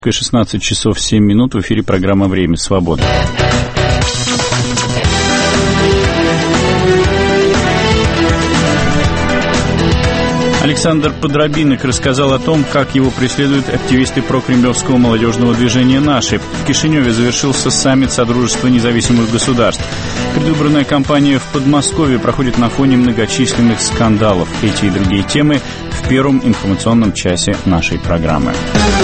16 часов 7 минут, в эфире программа «Время свободы». Александр Подробинок рассказал о том, как его преследуют активисты прокремлевского молодежного движения «Наши». В Кишиневе завершился саммит Содружества независимых государств. Предвыборная кампания в Подмосковье проходит на фоне многочисленных скандалов. Эти и другие темы в первом информационном часе нашей программы.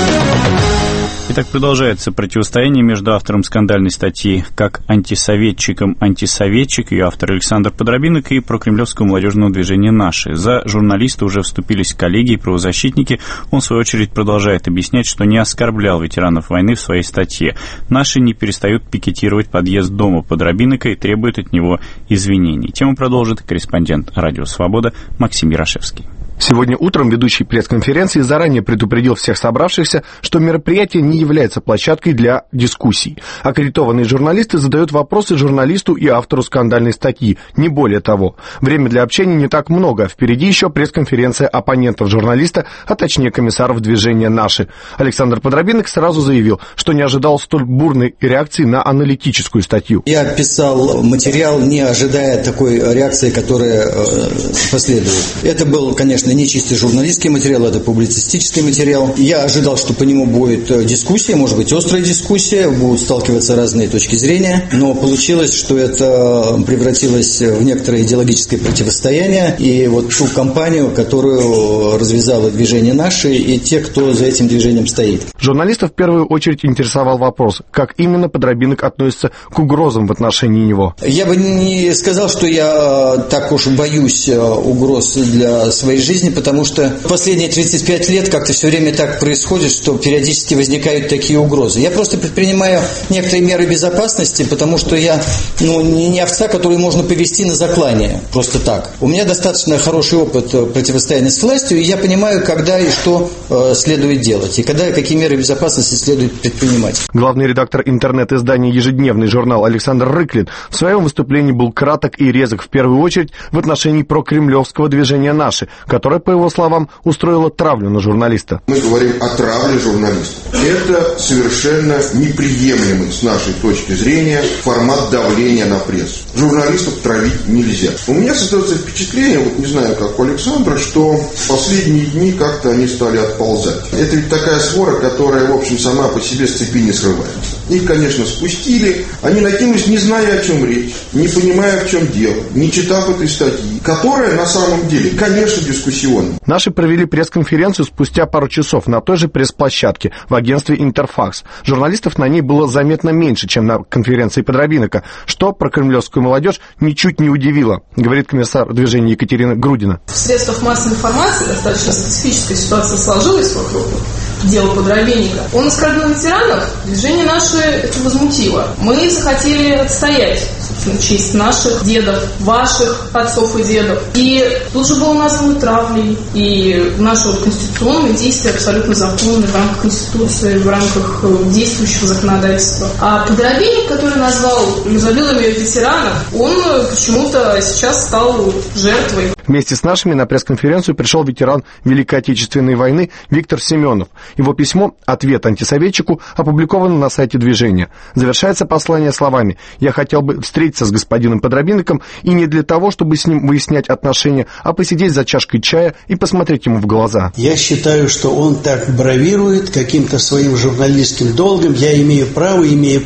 Итак, продолжается противостояние между автором скандальной статьи «Как антисоветчиком антисоветчик», ее автор Александр Подробинок, и прокремлевского молодежного движения «Наши». За журналиста уже вступились коллеги и правозащитники. Он, в свою очередь, продолжает объяснять, что не оскорблял ветеранов войны в своей статье. «Наши» не перестают пикетировать подъезд дома Подробинка и требуют от него извинений. Тему продолжит корреспондент «Радио Свобода» Максим Ярошевский. Сегодня утром ведущий пресс-конференции заранее предупредил всех собравшихся, что мероприятие не является площадкой для дискуссий. Аккредитованные журналисты задают вопросы журналисту и автору скандальной статьи, не более того. Время для общения не так много, впереди еще пресс-конференция оппонентов журналиста, а точнее комиссаров движения «Наши». Александр Подробинок сразу заявил, что не ожидал столь бурной реакции на аналитическую статью. Я писал материал, не ожидая такой реакции, которая последует. Это был, конечно, не чистый журналистский материал, это публицистический материал. Я ожидал, что по нему будет дискуссия, может быть, острая дискуссия, будут сталкиваться разные точки зрения, но получилось, что это превратилось в некоторое идеологическое противостояние, и вот ту кампанию, которую развязало движение «Наши» и те, кто за этим движением стоит. Журналистов в первую очередь интересовал вопрос, как именно Подробинок относится к угрозам в отношении него. Я бы не сказал, что я так уж боюсь угроз для своей жизни, потому что последние 35 лет как-то все время так происходит, что периодически возникают такие угрозы. Я просто предпринимаю некоторые меры безопасности, потому что я не овца, которую можно повести на заклание, просто так. У меня достаточно хороший опыт противостояния с властью, и я понимаю, когда и что следует делать, и когда и какие меры безопасности следует предпринимать. Главный редактор интернет-издания «Ежедневный журнал» Александр Рыклин в своем выступлении был краток и резок в первую очередь в отношении прокремлевского движения «Наши», которое, по его словам, устроило травлю на журналиста. Мы говорим о травле журналистов. Это совершенно неприемлемый с нашей точки зрения формат давления на прессу. Журналистов травить нельзя. У меня создается впечатление, не знаю, как у Александра, что в последние дни как-то они стали отползать. Это ведь такая свора, которая, в общем, сама по себе с цепи не срывается. Их, конечно, спустили, они накинулись, не зная, о чем речь, не понимая, в чем дело, не читав этой статьи, которая на самом деле, конечно, дискуссионная. Наши провели пресс-конференцию спустя пару часов на той же пресс-площадке в агентстве «Интерфакс». Журналистов на ней было заметно меньше, чем на конференции Подробинка, что прокремлевскую молодежь ничуть не удивило, говорит комиссар движения Екатерина Грудина. В средствах массовой информации достаточно специфическая ситуация сложилась вокруг дела Подробинка. Он оскорбил ветеранов, движение «Наши» это возмутило. Мы захотели отстоять, собственно, честь наших дедов, ваших отцов и дедов. И тут же было названо травлей. И наши конституционные действия абсолютно законны в рамках Конституции, в рамках действующего законодательства. А Подробинок, который назвал изобиловым ветеранов, он почему-то сейчас стал жертвой. Вместе с нашими на пресс-конференцию пришел ветеран Великой Отечественной войны Виктор Семенов. Его письмо «Ответ антисоветчику» опубликовано на сайте движения. Завершается послание словами: «Я хотел бы встретиться с господином Подробинком и не для того, чтобы с ним выяснять отношения, а посидеть за чашкой чая и посмотреть ему в глаза». Я считаю, что он так бравирует каким-то своим журналистским долгом. Я имею право.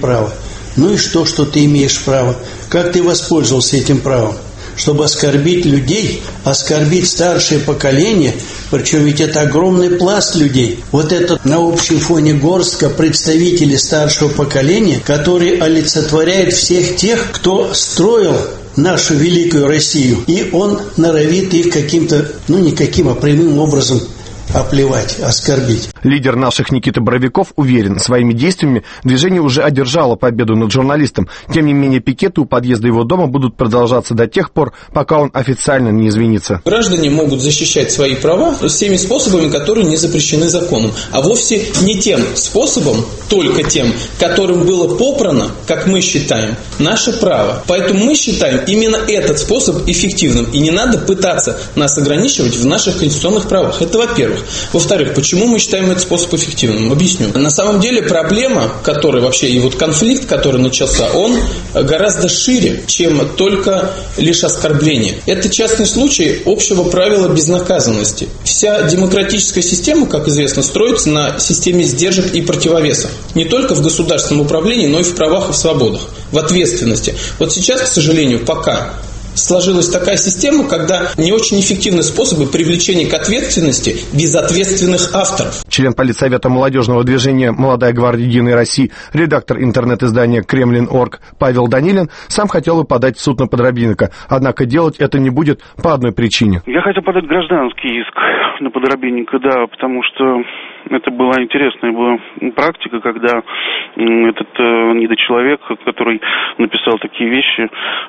Ну и что ты имеешь право? Как ты воспользовался этим правом? Чтобы оскорбить людей, оскорбить старшее поколение, причем ведь это огромный пласт людей. Вот это на общем фоне горстка представителей старшего поколения, которые олицетворяют всех тех, кто строил нашу великую Россию. И он норовит их каким-то, никаким, а прямым образом оплевать, оскорбить. Лидер наших Никита Боровиков уверен, своими действиями движение уже одержало победу над журналистом. Тем не менее, пикеты у подъезда его дома будут продолжаться до тех пор, пока он официально не извинится. Граждане могут защищать свои права теми способами, которые не запрещены законом, а вовсе не тем способом, только тем, которым было попрано, как мы считаем, наше право. Поэтому мы считаем именно этот способ эффективным. И не надо пытаться нас ограничивать в наших конституционных правах. Это во-первых. Во-вторых, почему мы считаем этот способ эффективным? Объясню. На самом деле проблема, которая вообще, и вот конфликт, который начался, он гораздо шире, чем только лишь оскорбление. Это частный случай общего правила безнаказанности. Вся демократическая система, как известно, строится на системе сдержек и противовесов. Не только в государственном управлении, но и в правах и в свободах, в ответственности. Вот сейчас, к сожалению, пока сложилась такая система, когда не очень эффективны способы привлечения к ответственности безответственных авторов. Член Политсовета молодежного движения «Молодая гвардия Единой России», редактор интернет-издания «Кремлин.орг» Павел Данилин сам хотел бы подать в суд на Подробинника, однако делать это не будет по одной причине. Я хотел подать гражданский иск на Подробинника, да, потому что это была интересная практика, когда этот недочеловек, который написал такие вещи,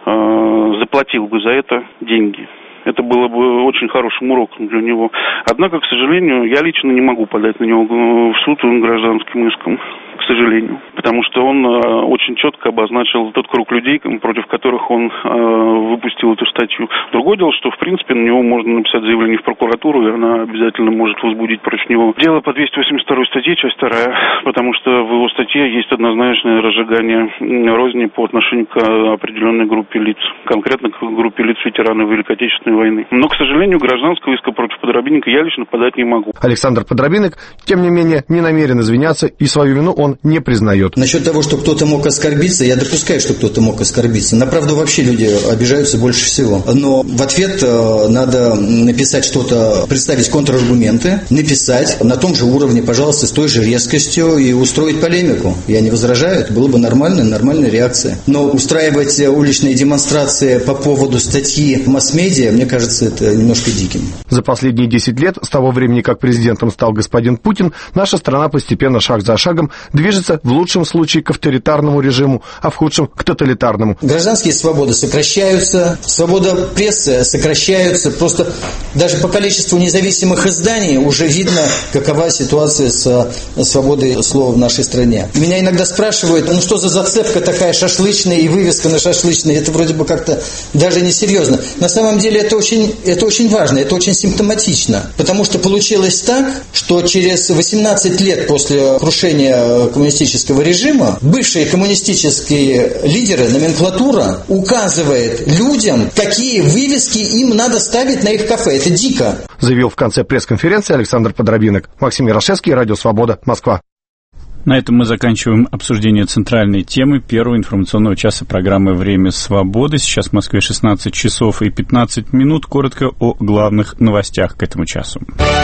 заплатил бы за это деньги. Это было бы очень хорошим уроком для него. Однако, к сожалению, я лично не могу подать на него в суд гражданским иском. К сожалению. Потому что он очень четко обозначил тот круг людей, против которых он выпустил эту статью. Другое дело, что, в принципе, на него можно написать заявление в прокуратуру, и она обязательно может возбудить против него дело по 282 статье, часть 2, потому что в его статье есть однозначное разжигание розни по отношению к определенной группе лиц. Конкретно к группе лиц ветеранов Великой Отечественной войны. Но, к сожалению, гражданского иска против Подробинника я лично подать не могу. Александр Подробинник, тем не менее, не намерен извиняться, и свою вину он не признает. Насчет того, что кто-то мог оскорбиться, я допускаю, что кто-то мог оскорбиться. На правду вообще люди обижаются больше всего. Но в ответ надо написать что-то, представить контраргументы, написать на том же уровне, пожалуйста, с той же резкостью и устроить полемику. Я не возражаю, это было бы нормальная реакция. Но устраивать уличные демонстрации по поводу статьи в масс-медиа, мне кажется, это немножко диким. За последние 10 лет, с того времени, как президентом стал господин Путин, наша страна постепенно, шаг за шагом, движется в лучшем случае к авторитарному режиму, а в худшем к тоталитарному. Гражданские свободы сокращаются, свобода прессы сокращается. Просто даже по количеству независимых изданий уже видно, какова ситуация с свободой слова в нашей стране. Меня иногда спрашивают, ну что за зацепка такая шашлычная и вывеска на шашлычной? Это вроде бы как-то даже несерьезно. На самом деле это очень важно, это очень симптоматично. Потому что получилось так, что через 18 лет после крушения коммунистического режима бывшие коммунистические лидеры, номенклатура указывает людям, какие вывески им надо ставить на их кафе. Это дико. Заявил в конце пресс-конференции Александр Подробинник. Максим Ярошевский, Радио Свобода, Москва. На этом мы заканчиваем обсуждение центральной темы первого информационного часа программы «Время свободы». Сейчас в Москве 16 часов и 15 минут. Коротко о главных новостях к этому часу.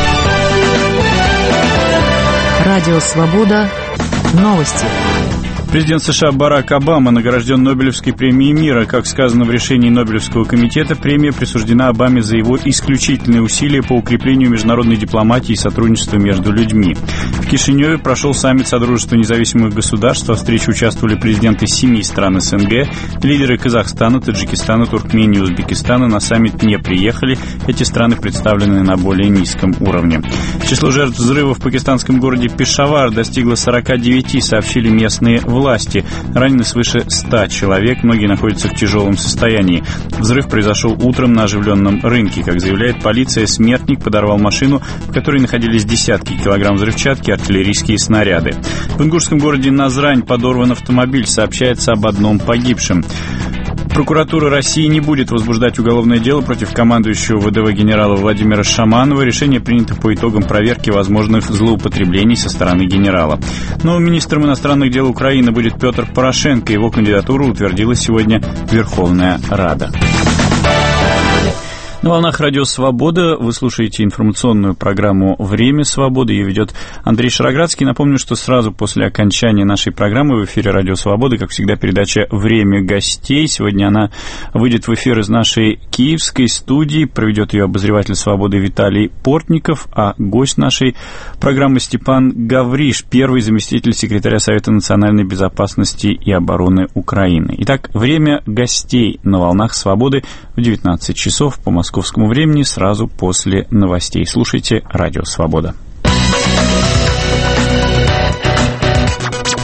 Радио «Свобода». Новости. Президент США Барак Обама награжден Нобелевской премией мира. Как сказано в решении Нобелевского комитета, премия присуждена Обаме за его исключительные усилия по укреплению международной дипломатии и сотрудничества между людьми. В Кишиневе прошел саммит Содружества независимых государств. Во встрече участвовали президенты 7 стран СНГ. Лидеры Казахстана, Таджикистана, Туркмении и Узбекистана на саммит не приехали. Эти страны представлены на более низком уровне. Число жертв взрыва в пакистанском городе Пешавар достигло 49, сообщили местные власти. Ранены свыше 100 человек, многие находятся в тяжелом состоянии. Взрыв произошел утром на оживленном рынке. Как заявляет полиция, смертник подорвал машину, в которой находились десятки килограмм взрывчатки и артиллерийские снаряды. В ингушском городе Назрань подорван автомобиль, сообщается об одном погибшем. Прокуратура России не будет возбуждать уголовное дело против командующего ВДВ генерала Владимира Шаманова. Решение принято по итогам проверки возможных злоупотреблений со стороны генерала. Новым министром иностранных дел Украины будет Петр Порошенко. Его кандидатуру утвердила сегодня Верховная Рада. На волнах Радио Свобода вы слушаете информационную программу «Время свободы». Ее ведет Андрей Шароградский. Напомню, что сразу после окончания нашей программы в эфире Радио Свободы, как всегда, передача «Время гостей». Сегодня она выйдет в эфир из нашей киевской студии. Проведет ее обозреватель «Свободы» Виталий Портников, а гость нашей программы Степан Гавриш, первый заместитель секретаря Совета национальной безопасности и обороны Украины. Итак, «Время гостей» на волнах Свободы в 19 часов по московскому времени, сразу после новостей. Слушайте Радио Свобода.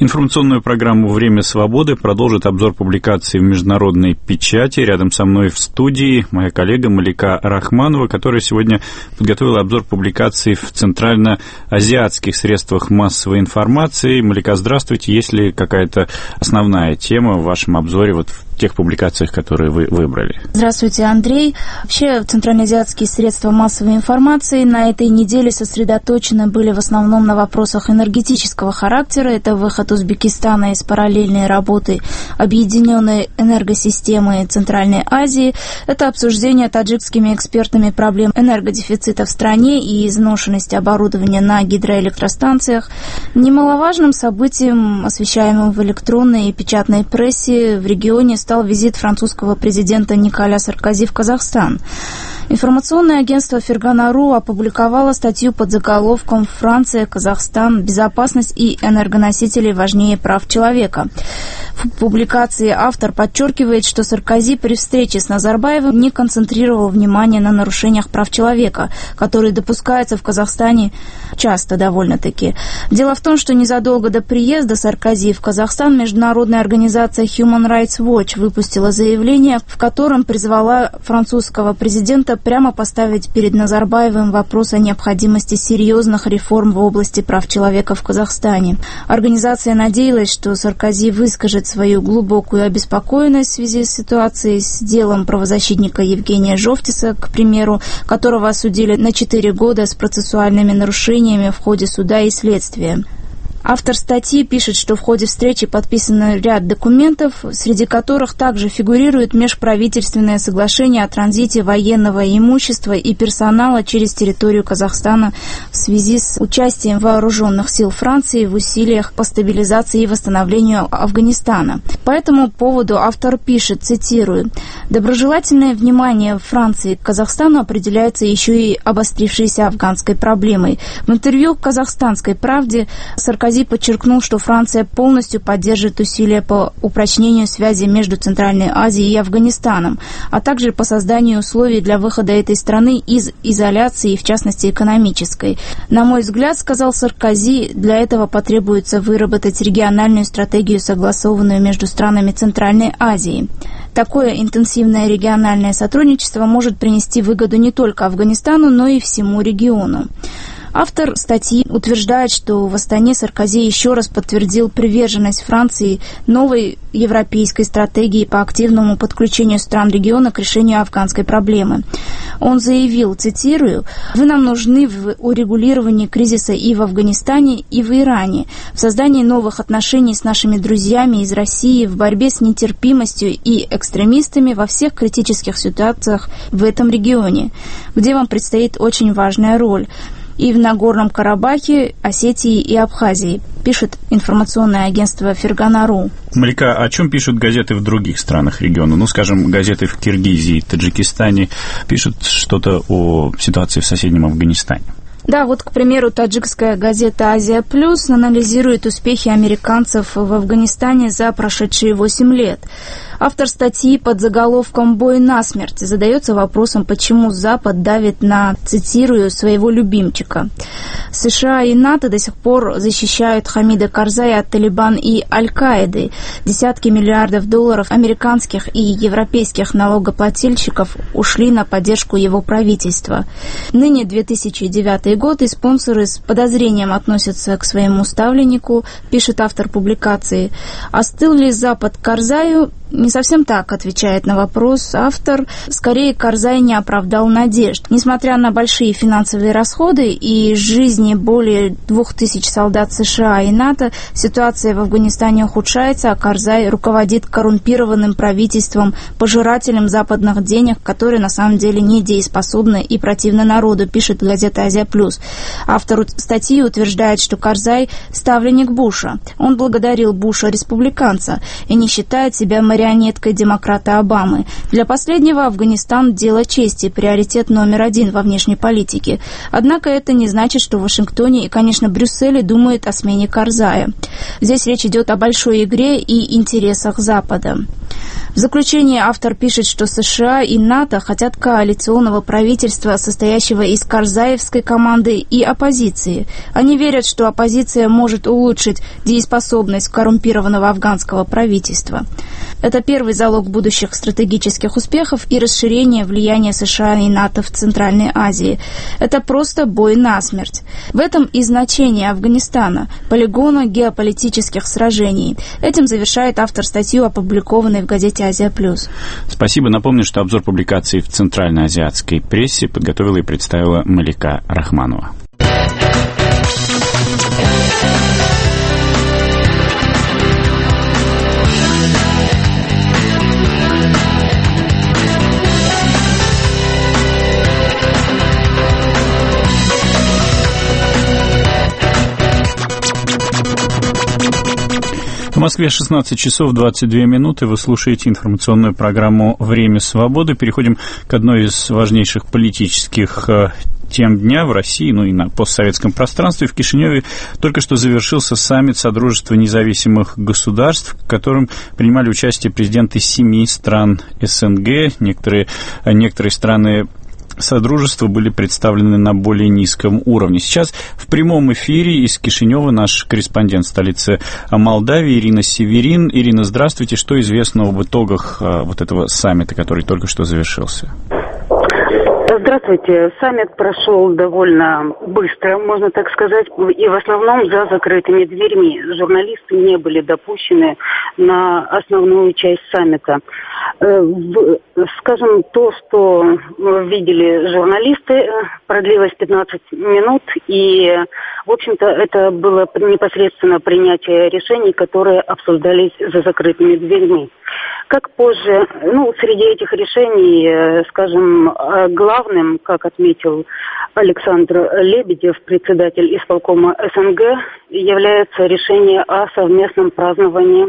Информационную программу «Время свободы» продолжит обзор публикаций в международной печати. Рядом со мной в студии моя коллега Малика Рахманова, которая сегодня подготовила обзор публикаций в центральноазиатских средствах массовой информации. Малика, здравствуйте. Есть ли какая-то основная тема в вашем обзоре вот в тех публикациях, которые вы выбрали? Здравствуйте, Андрей. Вообще, центральноазиатские средства массовой информации на этой неделе сосредоточены были в основном на вопросах энергетического характера. Это выход Узбекистана из параллельной работы объединенной энергосистемы Центральной Азии. Это обсуждение таджикскими экспертами проблем энергодефицита в стране и изношенности оборудования на гидроэлектростанциях. Немаловажным событием, освещаемым в электронной и печатной прессе в регионе, стал визит французского президента Николя Саркози в Казахстан. Информационное агентство Фергана.ру опубликовало статью под заголовком «Франция, Казахстан. Безопасность и энергоносители важнее прав человека». В публикации автор подчеркивает, что Саркози при встрече с Назарбаевым не концентрировал внимание на нарушениях прав человека, которые допускаются в Казахстане часто довольно-таки. Дело в том, что незадолго до приезда Саркози в Казахстан международная организация Human Rights Watch выпустила заявление, в котором призвала французского президента прямо поставить перед Назарбаевым вопрос о необходимости серьезных реформ в области прав человека в Казахстане. Организация надеялась, что Саркози выскажет свою глубокую обеспокоенность в связи с ситуацией с делом правозащитника Евгения Жовтиса, к примеру, которого осудили на 4 года с процессуальными нарушениями в ходе суда и следствия. Автор статьи пишет, что в ходе встречи подписано ряд документов, среди которых также фигурирует межправительственное соглашение о транзите военного имущества и персонала через территорию Казахстана в связи с участием вооруженных сил Франции в усилиях по стабилизации и восстановлению Афганистана. По этому поводу автор пишет, цитирую: «Доброжелательное внимание Франции к Казахстану определяется еще и обострившейся афганской проблемой». В интервью «Казахстанской правде» Саркози подчеркнул, что Франция полностью поддерживает усилия по упрочнению связи между Центральной Азией и Афганистаном, а также по созданию условий для выхода этой страны из изоляции, в частности экономической. На мой взгляд, сказал Саркози, для этого потребуется выработать региональную стратегию, согласованную между странами Центральной Азии. Такое интенсивное региональное сотрудничество может принести выгоду не только Афганистану, но и всему региону. Автор статьи утверждает, что в Астане Саркози еще раз подтвердил приверженность Франции новой европейской стратегии по активному подключению стран региона к решению афганской проблемы. Он заявил, цитирую: «Вы нам нужны в урегулировании кризиса и в Афганистане, и в Иране, в создании новых отношений с нашими друзьями из России, в борьбе с нетерпимостью и экстремистами во всех критических ситуациях в этом регионе, где вам предстоит очень важная роль. И в Нагорном Карабахе, Осетии и Абхазии», пишет информационное агентство Фергана.ру. Малика, о чем пишут газеты в других странах региона? Ну, скажем, газеты в Киргизии, Таджикистане пишут что-то о ситуации в соседнем Афганистане. Да, вот, к примеру, таджикская газета «Азия Плюс» анализирует успехи американцев в Афганистане за прошедшие 8 лет. Автор статьи под заголовком «Бой насмерть» задается вопросом, почему Запад давит на, цитирую, своего любимчика. США и НАТО до сих пор защищают Хамида Карзая от Талибан и Аль-Каиды. Десятки миллиардов долларов американских и европейских налогоплательщиков ушли на поддержку его правительства. Ныне 2009 год, и спонсоры с подозрением относятся к своему ставленнику, пишет автор публикации. Остыл ли Запад Карзаю? Не совсем так, отвечает на вопрос автор. Скорее, Карзай не оправдал надежд. Несмотря на большие финансовые расходы и жизни более 2000 солдат США и НАТО, ситуация в Афганистане ухудшается, а Карзай руководит коррумпированным правительством, пожирателем западных денег, которые на самом деле недееспособны и противны народу, пишет газета «Азия Плюс». Автор статьи утверждает, что Карзай – ставленник Буша. Он благодарил Буша-республиканца и не считает себя марионеткой демократа Обамы. Для последнего Афганистан – дело чести, приоритет номер 1 во внешней политике. Однако это не значит, что в Вашингтоне и, конечно, Брюсселе думают о смене Карзая. Здесь речь идет о большой игре и интересах Запада. В заключение автор пишет, что США и НАТО хотят коалиционного правительства, состоящего из карзаевской команды и оппозиции. Они верят, что оппозиция может улучшить дееспособность коррумпированного афганского правительства. Это первый залог будущих стратегических успехов и расширения влияния США и НАТО в Центральной Азии. Это просто бой насмерть. В этом и значение Афганистана – полигона геополитических сражений. Этим завершает автор статью, опубликованной в газете «Азия Плюс». Спасибо. Напомню, что обзор публикаций в центральноазиатской прессе подготовила и представила Малика Рахманова. В Москве 16 часов 22 минуты. Вы слушаете информационную программу «Время свободы». Переходим к одной из важнейших политических тем дня в России, ну и на постсоветском пространстве. В Кишиневе только что завершился саммит Содружества независимых государств, в котором принимали участие президенты 7 стран СНГ. Некоторые страны Содружества были представлены на более низком уровне. Сейчас в прямом эфире из Кишинева наш корреспондент столицы Молдавии Ирина Северин. Ирина, здравствуйте. Что известно об итогах вот этого саммита, который только что завершился? Здравствуйте. Саммит прошел довольно быстро, можно так сказать, и в основном за закрытыми дверьми. Журналисты не были допущены на основную часть саммита. Скажем, то, что видели журналисты, продлилось 15 минут, и, в общем-то, это было непосредственно принятие решений, которые обсуждались за закрытыми дверьми. Как позже, среди этих решений, скажем, главным, как отметил Александр Лебедев, председатель исполкома СНГ, является решение о совместном праздновании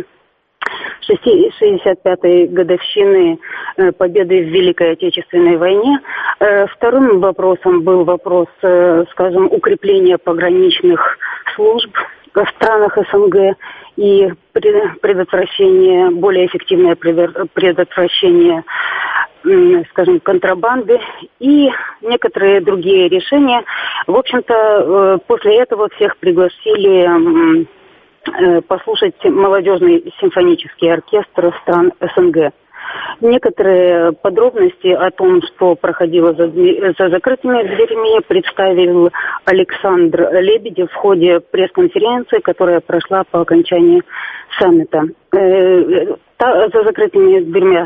65-й годовщины победы в Великой Отечественной войне. Вторым вопросом был вопрос, скажем, укрепления пограничных служб в странах СНГ и предотвращение, более эффективное предотвращение, скажем, контрабанды и некоторые другие решения. В общем-то, после этого всех пригласили послушать молодежный симфонический оркестр стран СНГ. Некоторые подробности о том, что проходило за закрытыми дверями, представил Александр Лебедев в ходе пресс-конференции, которая прошла по окончании саммита. За закрытыми дверьми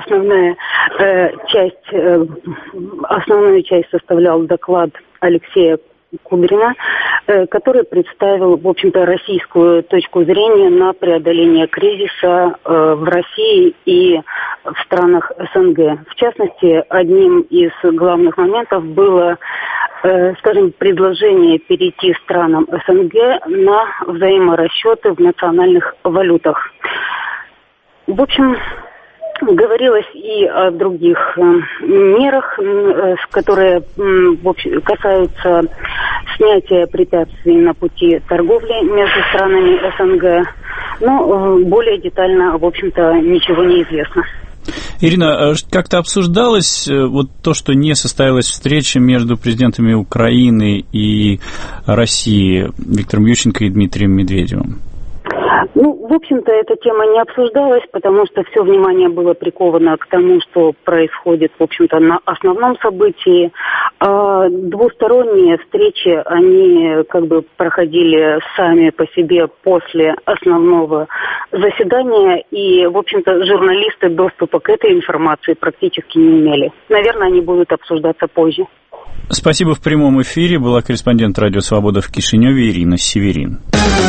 основную часть составлял доклад Алексея Кудрина, который представил, в общем-то, российскую точку зрения на преодоление кризиса в России и в странах СНГ. В частности, одним из главных моментов было, скажем, предложение перейти странам СНГ на взаиморасчеты в национальных валютах. В общем, говорилось и о других мерах, которые касаются снятия препятствий на пути торговли между странами СНГ. Но более детально, в общем-то, ничего не известно. Ирина, как-то обсуждалось вот то, что не состоялась встреча между президентами Украины и России Виктором Ющенко и Дмитрием Медведевым? В общем-то, эта тема не обсуждалась, потому что все внимание было приковано к тому, что происходит, в общем-то, на основном событии. Двусторонние встречи, они как бы проходили сами по себе после основного заседания, и, в общем-то, журналисты доступа к этой информации практически не имели. Наверное, они будут обсуждаться позже. Спасибо. В прямом эфире была корреспондент «Радио Свобода» в Кишиневе Ирина Северин.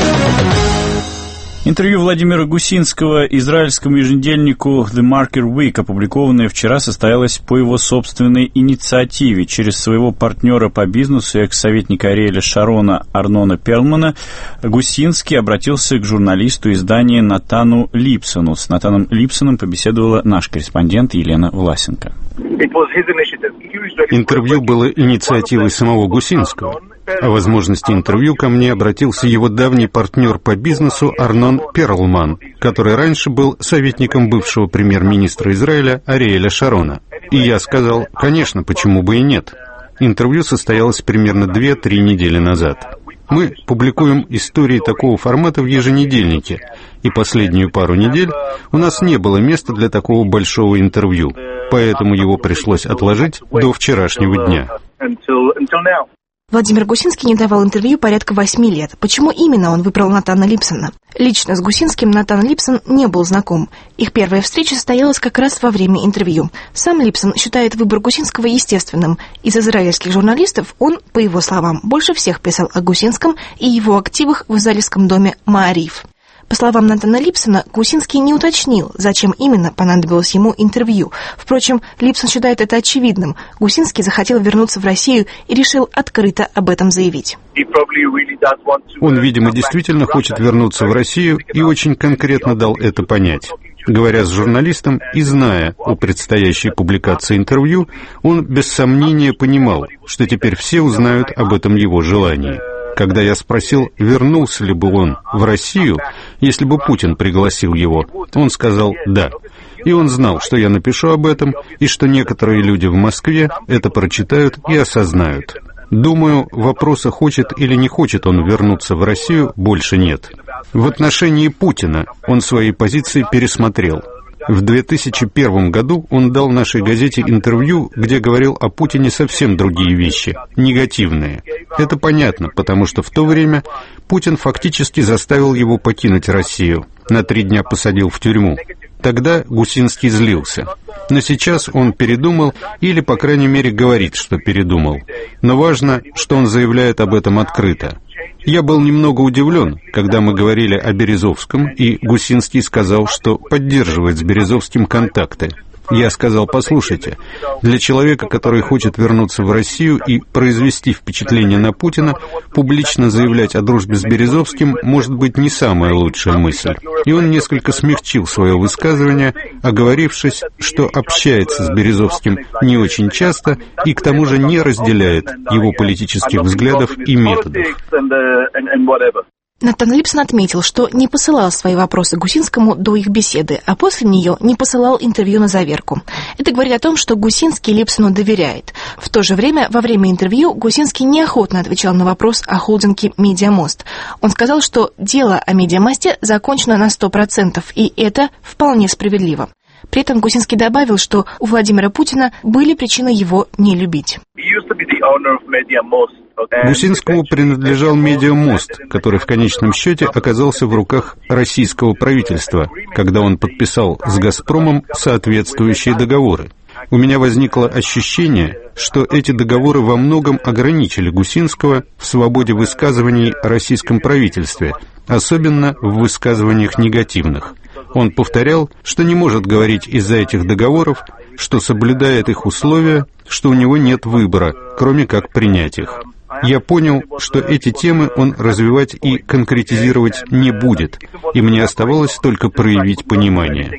Интервью Владимира Гусинского израильскому еженедельнику The Marker Week, опубликованное вчера, состоялось по его собственной инициативе. Через своего партнера по бизнесу и экс-советника Ариэля Шарона Арнона Перлмана Гусинский обратился к журналисту издания Натану Липсону. С Натаном Липсоном побеседовала наш корреспондент Елена Власенко. Интервью было инициативой самого Гусинского. О возможности интервью ко мне обратился его давний партнер по бизнесу Арнон Перлман, который раньше был советником бывшего премьер-министра Израиля Ариэля Шарона. И я сказал, конечно, почему бы и нет. Интервью состоялось примерно 2-3 недели назад. Мы публикуем истории такого формата в еженедельнике, и последнюю пару недель у нас не было места для такого большого интервью, поэтому его пришлось отложить до вчерашнего дня. Владимир Гусинский не давал интервью порядка 8 лет. Почему именно он выбрал Натана Липсона? Лично с Гусинским Натан Липсон не был знаком. Их первая встреча состоялась как раз во время интервью. Сам Липсон считает выбор Гусинского естественным. Из израильских журналистов он, по его словам, больше всех писал о Гусинском и его активах в израильском доме «Маариф». По словам Натана Липсона, Гусинский не уточнил, зачем именно понадобилось ему интервью. Впрочем, Липсон считает это очевидным. Гусинский захотел вернуться в Россию и решил открыто об этом заявить. Он, видимо, действительно хочет вернуться в Россию и очень конкретно дал это понять. Говоря с журналистом и зная о предстоящей публикации интервью, он без сомнения понимал, что теперь все узнают об этом его желании. Когда я спросил, вернулся ли бы он в Россию, если бы Путин пригласил его, он сказал «да». И он знал, что я напишу об этом, и что некоторые люди в Москве это прочитают и осознают. Думаю, вопроса, хочет или не хочет он вернуться в Россию, больше нет. В отношении Путина он свои позиции пересмотрел. В 2001 году он дал нашей газете интервью, где говорил о Путине совсем другие вещи, негативные. Это понятно, потому что в то время Путин фактически заставил его покинуть Россию, на 3 дня посадил в тюрьму. Тогда Гусинский злился. Но сейчас он передумал, или, по крайней мере, говорит, что передумал. Но важно, что он заявляет об этом открыто. Я был немного удивлен, когда мы говорили о Березовском, и Гусинский сказал, что поддерживает с Березовским контакты. Я сказал, послушайте, для человека, который хочет вернуться в Россию и произвести впечатление на Путина, публично заявлять о дружбе с Березовским может быть не самая лучшая мысль. И он несколько смягчил свое высказывание, оговорившись, что общается с Березовским не очень часто и к тому же не разделяет его политических взглядов и методов. Натан Липсон отметил, что не посылал свои вопросы Гусинскому до их беседы, а после нее не посылал интервью на заверку. Это говорит о том, что Гусинский Липсону доверяет. В то же время, во время интервью, Гусинский неохотно отвечал на вопрос о холдинге «Медиамост». Он сказал, что дело о «Медиамосте» закончено на 100%, и это вполне справедливо. При этом Гусинский добавил, что у Владимира Путина были причины его не любить. Гусинскому принадлежал «Медиамост», который в конечном счете оказался в руках российского правительства, когда он подписал с «Газпромом» соответствующие договоры. У меня возникло ощущение, что эти договоры во многом ограничили Гусинского в свободе высказываний о российском правительстве, особенно в высказываниях негативных. Он повторял, что не может говорить из-за этих договоров, что соблюдает их условия, что у него нет выбора, кроме как принять их. Я понял, что эти темы он развивать и конкретизировать не будет, и мне оставалось только проявить понимание.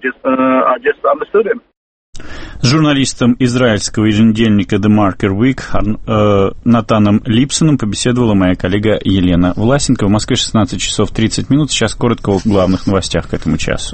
С журналистом израильского еженедельника The Marker Week Натаном Липсоном побеседовала моя коллега Елена Власенко. В Москве 16 часов 30 минут. Сейчас коротко о главных новостях к этому часу.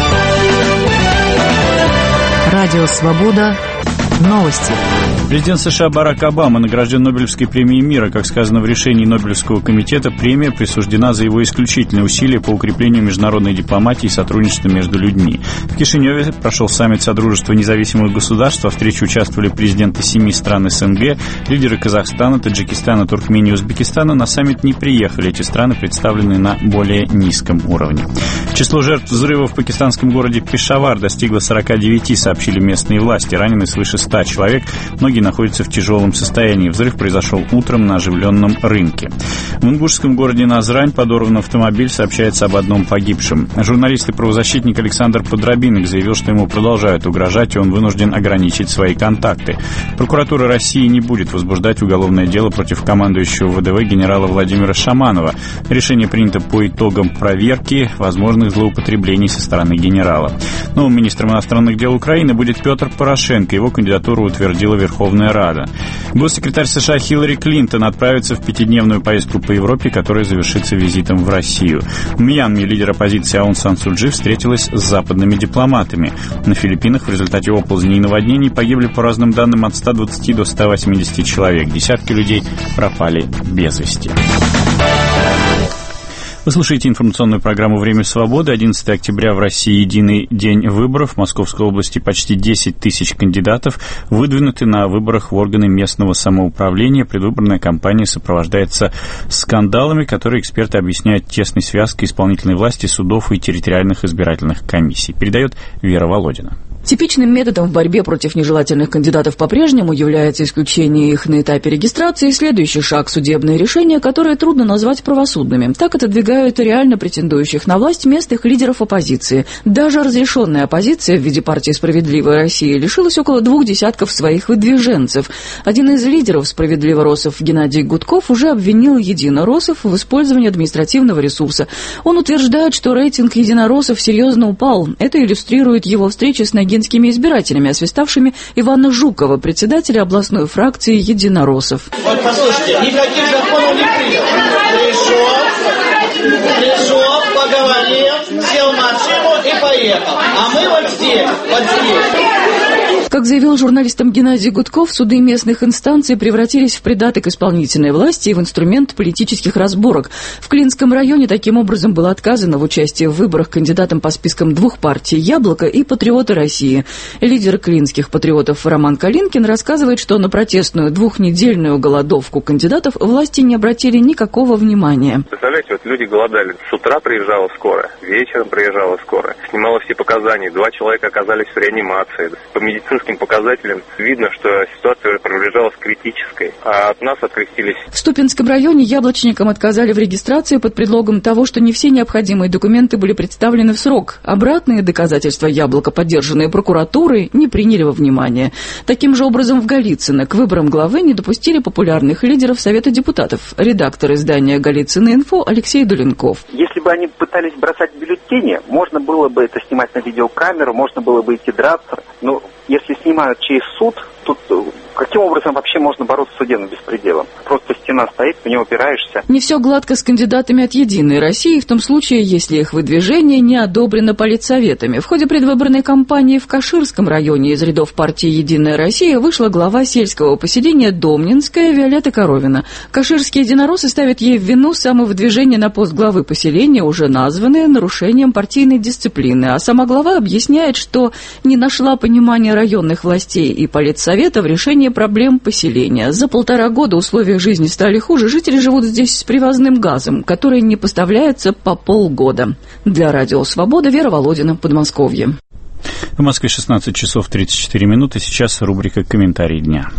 Радио «Свобода». Новости. Президент США Барак Обама награжден Нобелевской премией мира. Как сказано в решении Нобелевского комитета, премия присуждена за его исключительные усилия по укреплению международной дипломатии и сотрудничества между людьми. В Кишиневе прошел саммит Содружества независимых государств. Во встрече участвовали президенты 7 стран СНГ, лидеры Казахстана, Таджикистана, Туркмении и Узбекистана. На саммит не приехали. Эти страны представлены на более низком уровне. Число жертв взрыва в пакистанском городе Пешавар достигло 49, сообщили местные власти. Ранены свыше 100 человек. Многие находятся в тяжелом состоянии. Взрыв произошел утром на оживленном рынке. В ингушском городе Назрань подорван автомобиль, сообщается об одном погибшем. Журналист и правозащитник Александр Подробинок заявил, что ему продолжают угрожать, и он вынужден ограничить свои контакты. Прокуратура России не будет возбуждать уголовное дело против командующего ВДВ генерала Владимира Шаманова. Решение принято по итогам проверки возможных злоупотреблений со стороны генерала. Новым министром иностранных дел Украины будет Петр Порошенко. его кандидатуру утвердила Верховная Рада. Госсекретарь США Хиллари Клинтон отправится в 5-дневную поездку по Европе, которая завершится визитом в Россию. В Мьянме лидер оппозиции Аун Сан Су Чжи встретилась с западными дипломатами. На Филиппинах в результате оползней и наводнений погибли, по разным данным, от 120 до 180 человек. Десятки людей пропали без вести. Вы слушаете информационную программу «Время свободы». 11 октября в России единый день выборов. В Московской области почти 10 тысяч кандидатов выдвинуты на выборах в органы местного самоуправления. Предвыборная кампания сопровождается скандалами, которые эксперты объясняют тесной связкой исполнительной власти, судов и территориальных избирательных комиссий. Передает Вера Володина. Типичным методом в борьбе против нежелательных кандидатов по-прежнему является исключение их на этапе регистрации и следующий шаг – судебные решения, которые трудно назвать правосудными. Так отодвигают реально претендующих на власть местных лидеров оппозиции. Даже разрешенная оппозиция в виде партии «Справедливая Россия» лишилась около 2 десятков своих выдвиженцев. Один из лидеров «Справедливоросов» Геннадий Гудков уже обвинил «Единороссов» в использовании административного ресурса. Он утверждает, что рейтинг «Единороссов» серьезно упал. Это иллюстрирует его встречи с ногинскими избирателями, освиставшими Ивана Жукова, председателя областной фракции «Единороссов». Вот послушайте, никаких законов не пришел, поговорил, сел в машину и поехал. А мы вот здесь. Как заявил журналистам Геннадий Гудков, суды местных инстанций превратились в придаток исполнительной власти и в инструмент политических разборок. В Клинском районе таким образом было отказано в участии в выборах кандидатам по спискам 2 партий «Яблоко» и «Патриоты России». Лидер клинских патриотов Роман Калинкин рассказывает, что на протестную 2-недельную голодовку кандидатов власти не обратили никакого внимания. Представляете, вот люди голодали. С утра приезжала скорая, вечером приезжала скорая. Снимала все показания. 2 человека оказались в реанимации. По медицинским показателям видно, что ситуация приближалась к критической, а от нас открестились. В Ступинском районе яблочникам отказали в регистрации под предлогом того, что не все необходимые документы были представлены в срок. Обратные доказательства «Яблоко», поддержанные прокуратурой, не приняли во внимание. Таким же образом в Голицыно к выборам главы не допустили популярных лидеров Совета депутатов. Редактор издания «Голицыно-инфо» Алексей Дуленков. Если бы они пытались бросать бюллетени, можно было бы это снимать на видеокамеру, можно было бы идти драться, но если снимают через суд, тут каким образом вообще можно бороться с судебным беспределом? Просто стена стоит, по ней упираешься. Не все гладко с кандидатами от «Единой России» в том случае, если их выдвижение не одобрено политсоветами. В ходе предвыборной кампании в Каширском районе из рядов партии «Единая Россия» вышла глава сельского поселения Домнинская Виолетта Коровина. Каширские единороссы ставят ей в вину самовыдвижение на пост главы поселения, уже названное нарушением партийной дисциплины. А сама глава объясняет, что не нашла понимания районных властей и политсовета в решении проблем поселения. За 1,5 года условия жизни стали хуже. Жители живут здесь с привозным газом, который не поставляется по полгода. Для Радио Свобода Вера Володина, Подмосковье. В Москве 16 часов 34 минуты. Сейчас рубрика «Комментарий дня».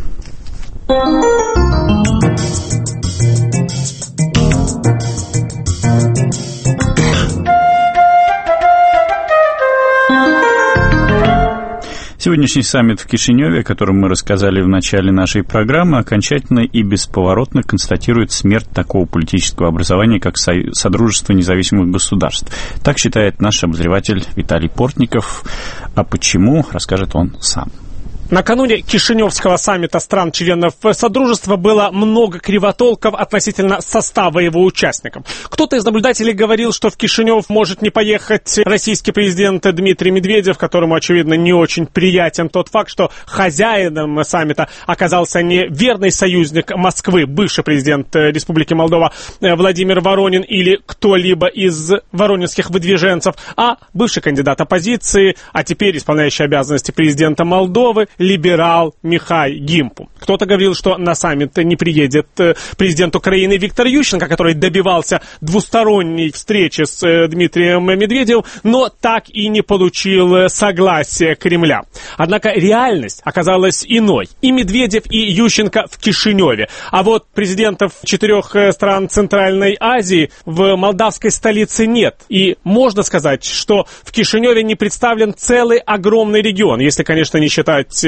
Сегодняшний саммит в Кишиневе, о котором мы рассказали в начале нашей программы, окончательно и бесповоротно констатирует смерть такого политического образования, как Содружество независимых государств. Так считает наш обозреватель Виталий Портников. А почему, расскажет он сам. Накануне Кишиневского саммита стран-членов Содружества было много кривотолков относительно состава его участников. Кто-то из наблюдателей говорил, что в Кишинев может не поехать российский президент Дмитрий Медведев, которому, очевидно, не очень приятен тот факт, что хозяином саммита оказался не верный союзник Москвы, бывший президент Республики Молдова Владимир Воронин или кто-либо из воронинских выдвиженцев, а бывший кандидат оппозиции, а теперь исполняющий обязанности президента Молдовы, либерал Михай Гимпу. Кто-то говорил, что на саммит не приедет президент Украины Виктор Ющенко, который добивался двусторонней встречи с Дмитрием Медведевым, но так и не получил согласия Кремля. Однако реальность оказалась иной. И Медведев, и Ющенко в Кишиневе. А вот президентов 4 стран Центральной Азии в молдавской столице нет. И можно сказать, что в Кишиневе не представлен целый огромный регион, если, конечно, не считать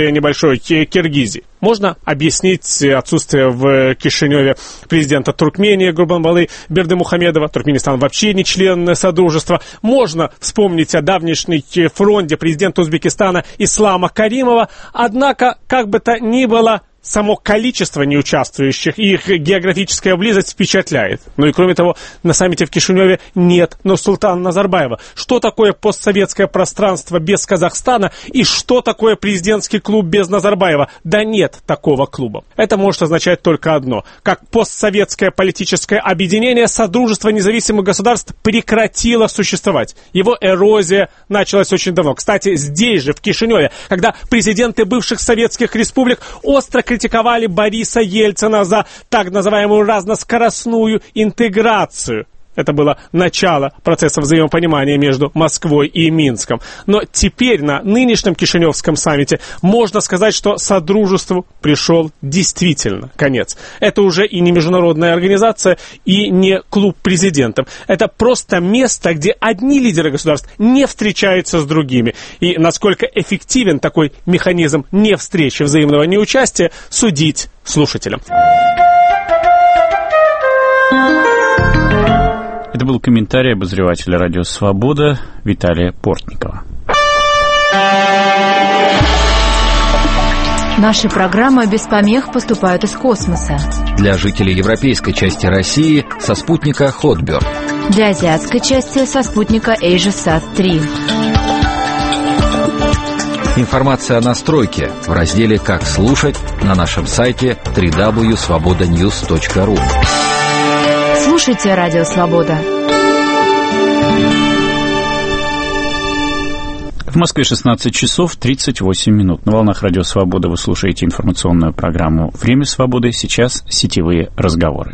небольшой Киргизии. Можно объяснить отсутствие в Кишиневе президента Туркмении Гурбанбалы Бердымухамедова. Туркменистан вообще не член Содружества. Можно вспомнить о давнешней фронте президента Узбекистана Ислама Каримова. Однако, как бы то ни было, само количество неучаствующих и их географическая близость впечатляет. Ну и кроме того, на саммите в Кишиневе нет Нурсултана Назарбаева. Что такое постсоветское пространство без Казахстана и что такое президентский клуб без Назарбаева? Да нет такого клуба. Это может означать только одно. Как постсоветское политическое объединение, Содружество независимых государств прекратило существовать. Его эрозия началась очень давно. Кстати, здесь же, в Кишиневе, когда президенты бывших советских республик остро критиковали Бориса Ельцина за так называемую разноскоростную интеграцию. Это было начало процесса взаимопонимания между Москвой и Минском. Но теперь на нынешнем Кишиневском саммите можно сказать, что Содружеству пришел действительно конец. Это уже и не международная организация, и не клуб президентов. Это просто место, где одни лидеры государств не встречаются с другими. И насколько эффективен такой механизм невстречи, взаимного неучастия, судить слушателям. Это был комментарий обозревателя «Радио Свобода» Виталия Портникова. Наши программы без помех поступают из космоса. Для жителей европейской части России со спутника Hotbird. Для азиатской части со спутника AsiaSat-3. Информация о настройке в разделе «Как слушать» на нашем сайте www.svobodanews.ru. Слушайте «Радио Свобода». В Москве 16 часов 38 минут. На волнах «Радио Свобода» вы слушаете информационную программу «Время свободы». Сейчас сетевые разговоры.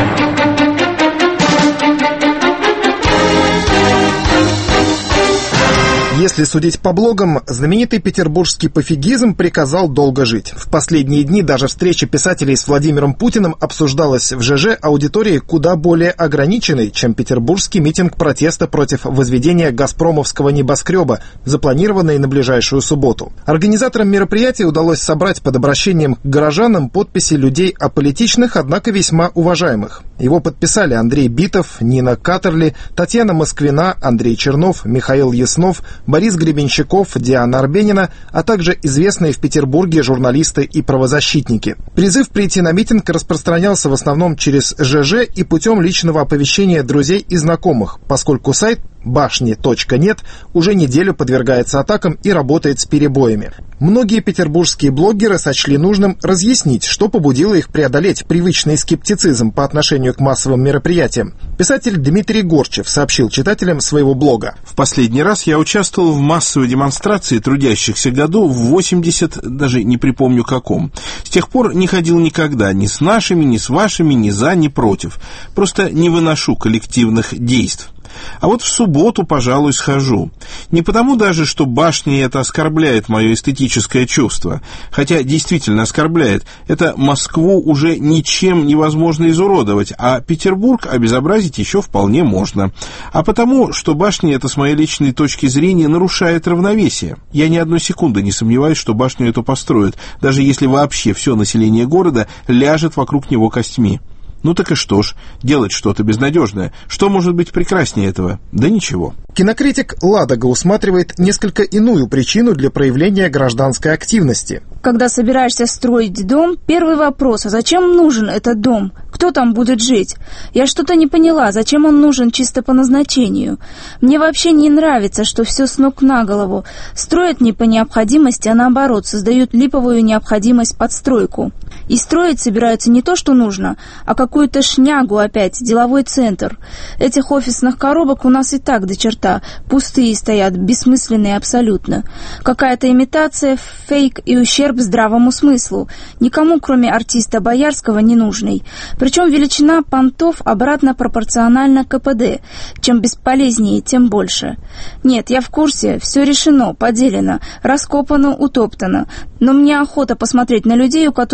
Если судить по блогам, знаменитый петербургский пофигизм приказал долго жить. В последние дни даже встреча писателей с Владимиром Путиным обсуждалась в ЖЖ аудитории куда более ограниченной, чем петербургский митинг протеста против возведения газпромовского небоскреба, запланированный на ближайшую субботу. Организаторам мероприятия удалось собрать под обращением к горожанам подписи людей аполитичных, однако весьма уважаемых. Его подписали Андрей Битов, Нина Каттерли, Татьяна Москвина, Андрей Чернов, Михаил Яснов, Борис Гребенщиков, Диана Арбенина, а также известные в Петербурге журналисты и правозащитники. Призыв прийти на митинг распространялся в основном через ЖЖ и путем личного оповещения друзей и знакомых, поскольку сайт башни.нет уже неделю подвергается атакам и работает с перебоями. Многие петербургские блогеры сочли нужным разъяснить, что побудило их преодолеть привычный скептицизм по отношению к массовым мероприятиям. Писатель Дмитрий Горчев сообщил читателям своего блога. В последний раз я участвовал в массовой демонстрации трудящихся году в 80, даже не припомню каком. С тех пор не ходил никогда, ни с нашими, ни с вашими, ни за, ни против. Просто не выношу коллективных действий. А вот в субботу, пожалуй, схожу. Не потому даже, что башня это оскорбляет мое эстетическое чувство. Хотя действительно оскорбляет. Это Москву уже ничем невозможно изуродовать, а Петербург обезобразить еще вполне можно. А потому, что башня это с моей личной точки зрения нарушает равновесие. Я ни одной секунды не сомневаюсь, что башню эту построят, даже если вообще все население города ляжет вокруг него костьми. Ну так и что ж, делать что-то безнадежное. Что может быть прекраснее этого? Да ничего. Кинокритик Ладога усматривает несколько иную причину для проявления гражданской активности. Когда собираешься строить дом, первый вопрос: а зачем нужен этот дом? Кто там будет жить? Я что-то не поняла, зачем он нужен чисто по назначению. Мне вообще не нравится, что все с ног на голову. Строят не по необходимости, а наоборот, создают липовую необходимость под стройку. И строить собираются не то, что нужно, а какую-то шнягу опять, деловой центр. Этих офисных коробок у нас и так до черта. Пустые стоят, бессмысленные абсолютно. Какая-то имитация, фейк и ущерб здравому смыслу. Никому, кроме артиста Боярского, не нужный. Причем величина понтов обратно пропорциональна КПД. Чем бесполезнее, тем больше. Нет, я в курсе, все решено, поделено, раскопано, утоптано. Но мне охота посмотреть на людей, у которых не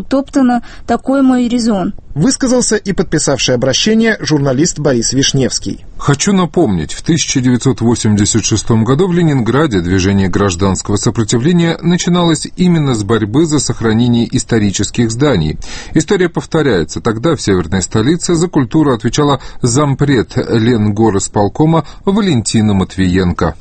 утоптано, такой мой резон. Высказался и подписавший обращение журналист Борис Вишневский. Хочу напомнить, в 1986 году в Ленинграде движение гражданского сопротивления начиналось именно с борьбы за сохранение исторических зданий. История повторяется. Тогда в северной столице за культуру отвечала зампред Ленгорисполкома Валентина Матвиенко.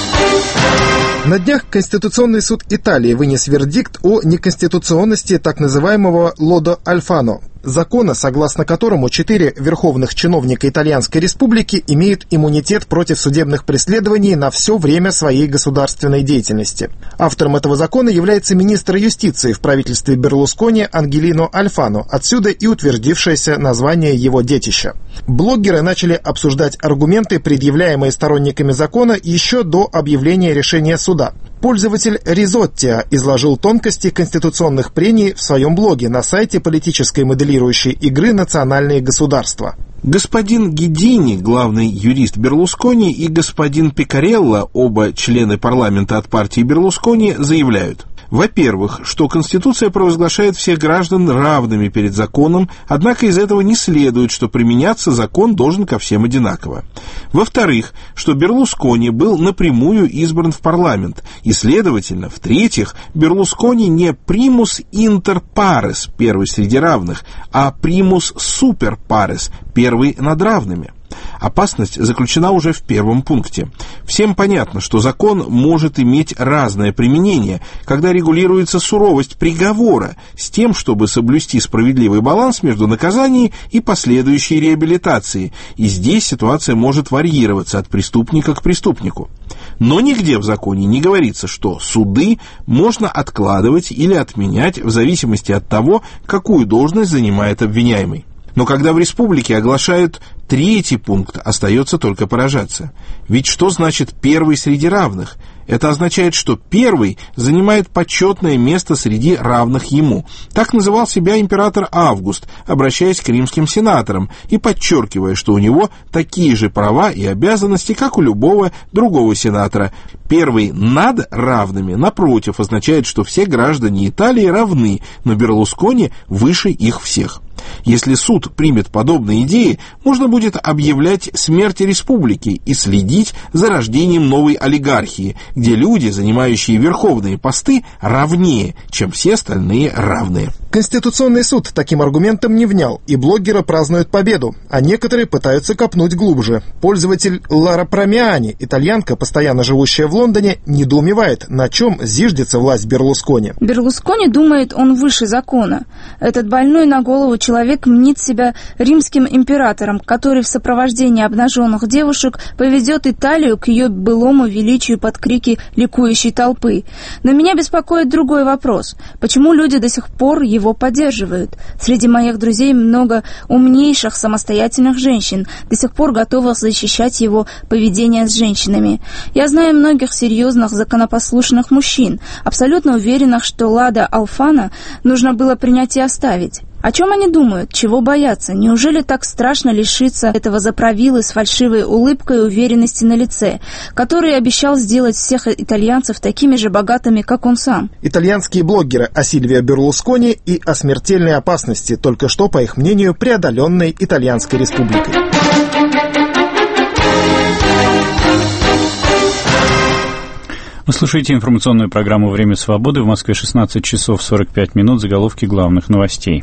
На днях Конституционный суд Италии вынес вердикт о неконституционности так называемого «Лодо Альфано», закона, согласно которому 4 верховных чиновника Итальянской Республики имеют иммунитет против судебных преследований на все время своей государственной деятельности. Автором этого закона является министр юстиции в правительстве Берлускони Ангелино Альфано, отсюда и утвердившееся название его детища. Блогеры начали обсуждать аргументы, предъявляемые сторонниками закона, еще до объявления решения суда. Пользователь Ризоттия изложил тонкости конституционных прений в своем блоге на сайте политической моделирующей игры «Национальные государства». Господин Гидини, главный юрист Берлускони, и господин Пикарелло, оба члены парламента от партии Берлускони, заявляют: во-первых, что Конституция провозглашает всех граждан равными перед законом, однако из этого не следует, что применяться закон должен ко всем одинаково. Во-вторых, что Берлускони был напрямую избран в парламент, и, следовательно, в-третьих, Берлускони не примус интер парес, первый среди равных, а примус супер парес, первый над равными. Опасность заключена уже в первом пункте. Всем понятно, что закон может иметь разное применение, когда регулируется суровость приговора, с тем, чтобы соблюсти справедливый баланс между наказанием и последующей реабилитацией, и здесь ситуация может варьироваться от преступника к преступнику. Но нигде в законе не говорится, что суды можно откладывать или отменять в зависимости от того, какую должность занимает обвиняемый. Но когда в республике оглашают третий пункт, остается только поражаться. Ведь что значит «первый среди равных»? Это означает, что первый занимает почетное место среди равных ему. Так называл себя император Август, обращаясь к римским сенаторам и подчеркивая, что у него такие же права и обязанности, как у любого другого сенатора. Первый над равными, напротив, означает, что все граждане Италии равны, но Берлускони выше их всех. Если суд примет подобные идеи, можно будет объявлять смерть республики и следить за рождением новой олигархии, где люди, занимающие верховные посты, равнее, чем все остальные равные. Конституционный суд таким аргументом не внял, и блогеры празднуют победу, а некоторые пытаются копнуть глубже. Пользователь Лара Промиани, итальянка, постоянно живущая в Лондоне, недоумевает, на чем зиждется власть Берлускони. Берлускони думает, он выше закона. Этот больной на голову человек мнит себя римским императором, который в сопровождении обнаженных девушек поведет Италию к ее былому величию под крики ликующей толпы. Но меня беспокоит другой вопрос. Почему люди до сих пор его поддерживают? Среди моих друзей много умнейших самостоятельных женщин, до сих пор готовых защищать его поведение с женщинами. Я знаю многих серьезных законопослушных мужчин, абсолютно уверенных, что Лодо Альфано нужно было принять и оставить. О чем они думают? Чего боятся? Неужели так страшно лишиться этого заправилы с фальшивой улыбкой и уверенности на лице, который обещал сделать всех итальянцев такими же богатыми, как он сам? Итальянские блогеры о Сильвио Берлускони и о смертельной опасности, только что, по их мнению, преодоленной Итальянской республикой. Вы слушаете информационную программу «Время свободы». В Москве 16 часов 45 минут. Заголовки главных новостей.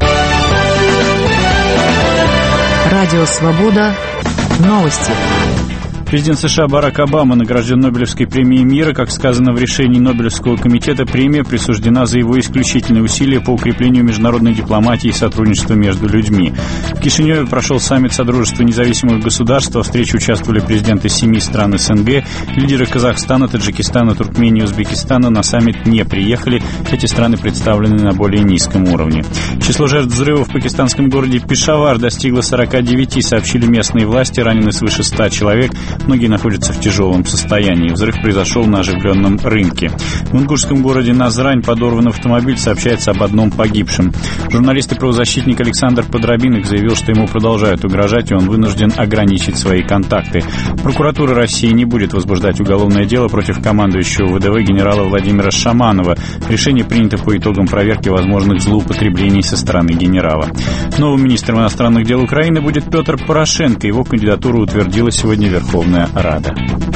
Радио «Свобода». Новости. Президент США Барак Обама награжден Нобелевской премией мира. Как сказано в решении Нобелевского комитета, премия присуждена за его исключительные усилия по укреплению международной дипломатии и сотрудничества между людьми. В Кишиневе прошел саммит Содружества независимых государств. В встрече участвовали президенты 7 стран СНГ. Лидеры Казахстана, Таджикистана, Туркмении и Узбекистана на саммит не приехали. Эти страны представлены на более низком уровне. Число жертв взрыва в пакистанском городе Пешавар достигло 49, сообщили местные власти. Ранены свыше 100 человек. Многие находятся в тяжелом состоянии. Взрыв произошел на оживленном рынке. В ингушском городе Назрань подорван автомобиль, сообщается об одном погибшем. Журналист и правозащитник Александр Подробинок заявил, что ему продолжают угрожать, и он вынужден ограничить свои контакты. Прокуратура России не будет возбуждать уголовное дело против командующего ВДВ генерала Владимира Шаманова. Решение принято по итогам проверки возможных злоупотреблений со стороны генерала. Новым министром иностранных дел Украины будет Петр Порошенко. Его кандидатуру утвердила сегодня Верховная Рада.